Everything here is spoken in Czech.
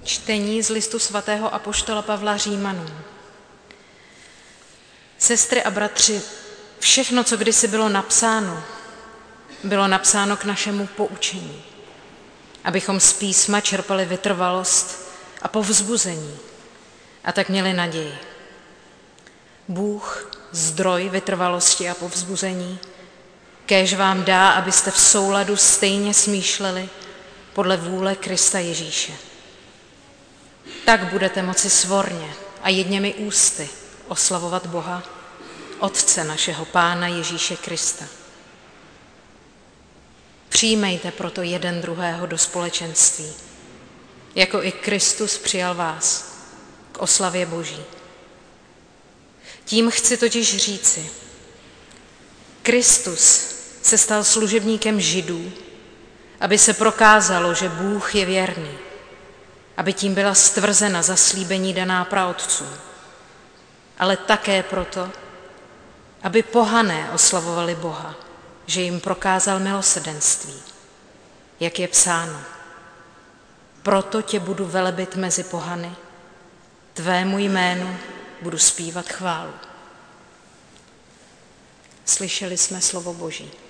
Čtení z listu svatého apoštola Pavla Římanům. Sestry a bratři, všechno, co kdysi bylo napsáno k našemu poučení, abychom z písma čerpali vytrvalost a povzbuzení a tak měli naději. Bůh, zdroj vytrvalosti a povzbuzení, kéž vám dá, abyste v souladu stejně smýšleli podle vůle Krista Ježíše. Tak budete moci svorně a jedněmi ústy oslavovat Boha, Otce našeho Pána Ježíše Krista. Přijmejte proto jeden druhého do společenství, jako i Kristus přijal vás k oslavě Boží. Tím chci totiž říci, Kristus se stal služebníkem Židů, aby se prokázalo, že Bůh je věrný, aby tím byla stvrzena zaslíbení daná praotcům, ale také proto, aby pohané oslavovali Boha, že jim prokázal milosrdenství, jak je psáno. Proto tě budu velebit mezi pohany, tvému jménu budu zpívat chválu. Slyšeli jsme slovo Boží.